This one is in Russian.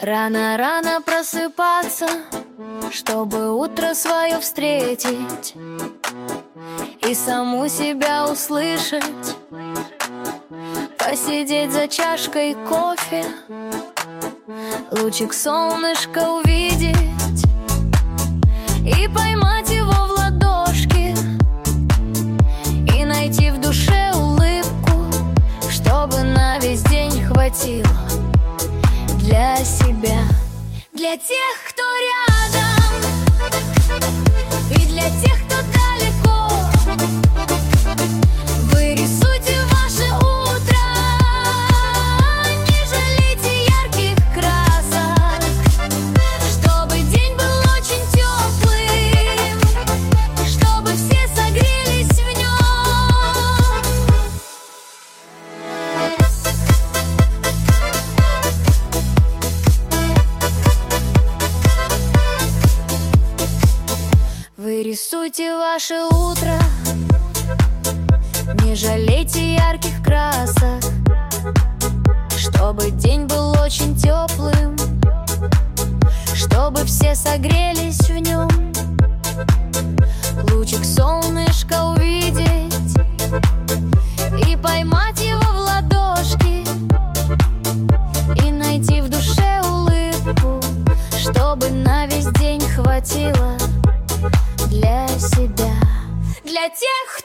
Рано-рано просыпаться, чтобы утро свое встретить и саму себя услышать, посидеть за чашкой кофе, лучик солнышка увидеть и поймать его в ладошки, и найти в душе улыбку, чтобы на весь день хватило для себя, для тех, кто рядом, и для тех, кто далеко. Вы рисуйте ваше утро, не жалейте ярких красок, чтобы день был очень теплым, чтобы все согрелись в нем. Вы рисуйте ваше утро, не жалейте ярких красок, чтобы день был очень теплым, чтобы все согрелись в нем. Лучик солнышка увидеть и поймать его в ладошки, и найти в душе улыбку, чтобы на весь день хватило для себя, для тех,